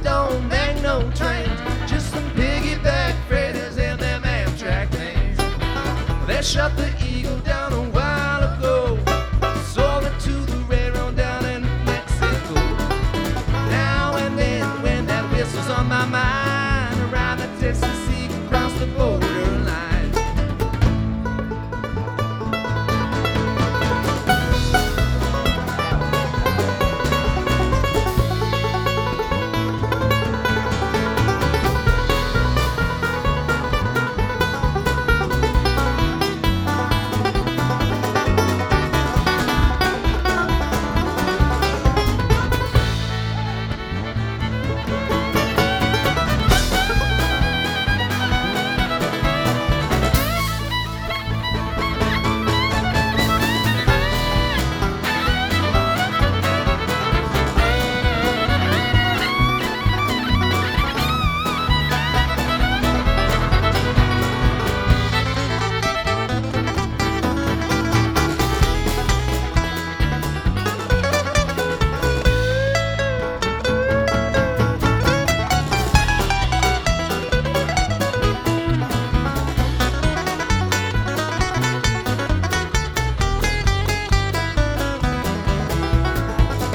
don't make no trains, just some piggyback freighters and them Amtrak things. They shut the Eagle down a while ago, sold it to the railroad down in Mexico. Now and then when that whistle's on my mind, around the Tennessee across the borderline.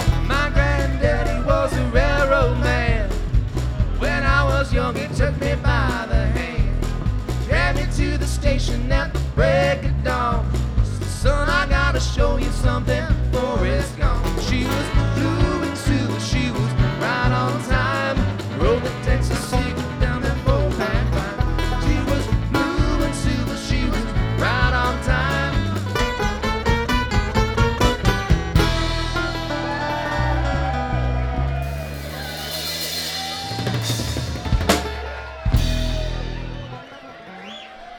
Young, it took me by